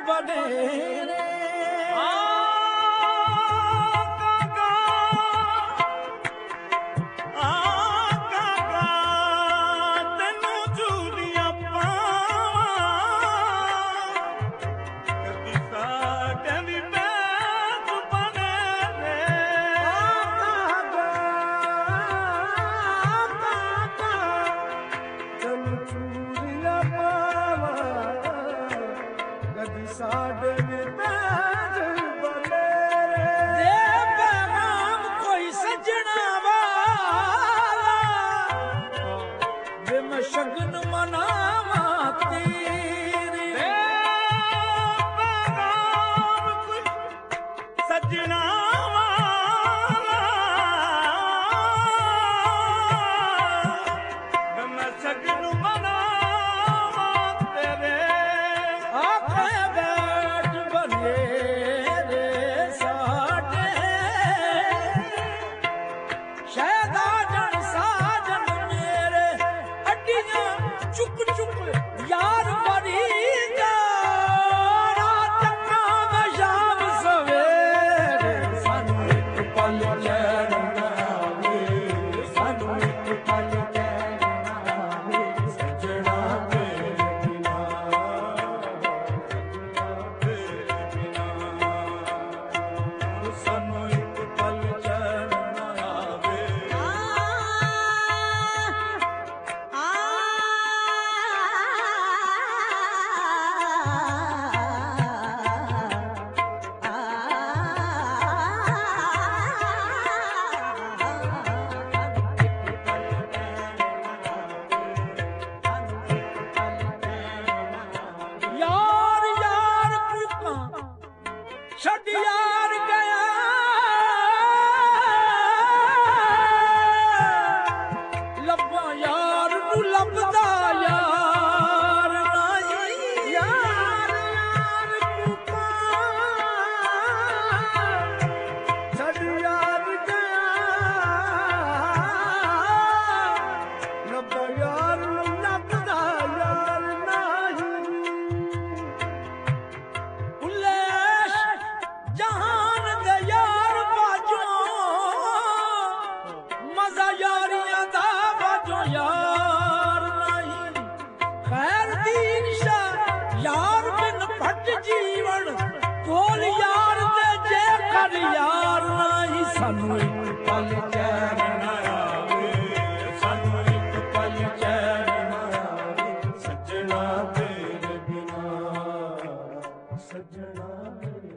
बनेरे साढ़े में पैगाम कोई सजना वाला वे मैं शगन मनावा तेरे पैगाम कोई सजना वाला वे मैं शगन मनावा तेरे चुक चुक यार बरी चक्का में शाम सवेरे सानू एक पल चैन ना आवे सानू एक पल चैन ना आवे सजना तेरे बिना सानू एक पल चैन ना आवे छड़ यार गया लब्बा यार नू लभदा यार नहीं यार कुपा छड़ यार गया लब्बा यार नू लभदा यार नहीं जहान दे यार बाजो मजा यारियां दा बाजो यार नहीं खैर दीन शाह यार बिन भट जीवन कोल यार दे जे कर यार नहीं सानू एक पल चैन ना आवे सानू एक पल चैन ना आवे सजना तेरे बिना सजना